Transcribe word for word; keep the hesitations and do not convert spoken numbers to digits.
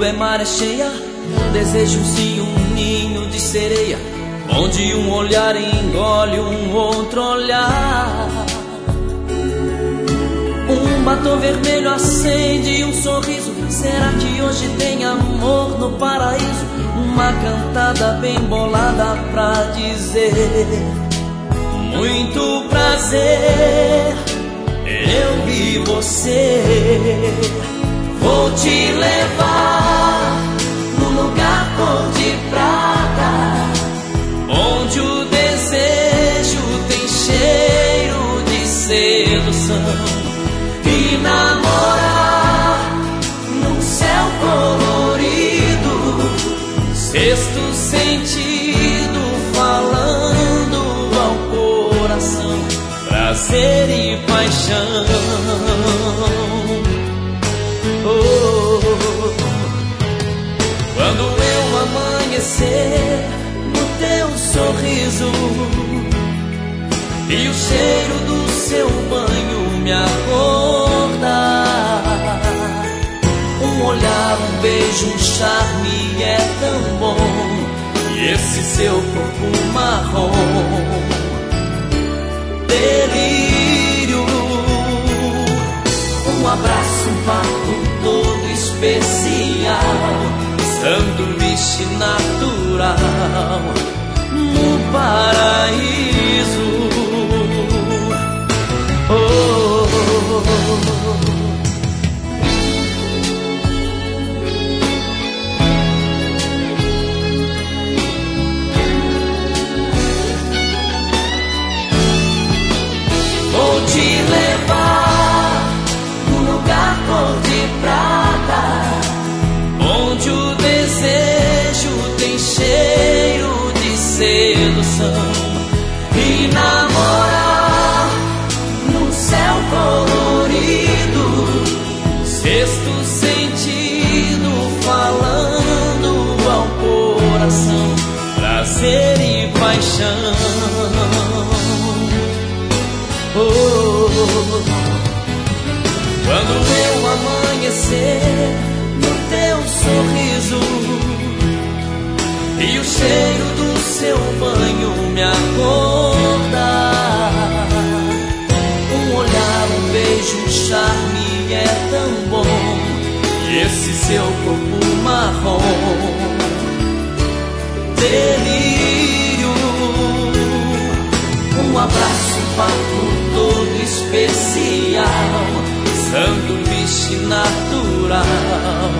é maré cheia, um desejo sim, um ninho de sereia, onde um olhar engole um outro olhar. Um batom vermelho acende um sorriso. Será que hoje tem amor no paraíso? Uma cantada bem bolada pra dizer: muito prazer, eu e você. Vou te levar num lugar cor de prata, onde o desejo tem cheiro de sedução. E namorar num céu colorido, sexto sentido falando ao coração, prazer e paixão. Oh, quando eu amanhecer no teu sorriso e o cheiro do seu banho me acordar, um olhar, um beijo, um charme é tão bom, e esse seu corpo marrom, delírio, um abraço, um papo todo especial, sanduíche natural no paraíso. Oh, oh, oh, oh. Vou te levar num lugar cor de prata, onde o desejo tem cheiro de sedução. E namorar num céu colorido, sexto sentido falando ao coração, prazer e paixão. Oh, oh, oh. Quando eu amanhecer no teu sorriso e o cheiro do seu banho me acordar, um olhar, um beijo, um charme é tão bom, e esse seu corpo marrom, delírio, um abraço, um papo todo especial, sanduíche natural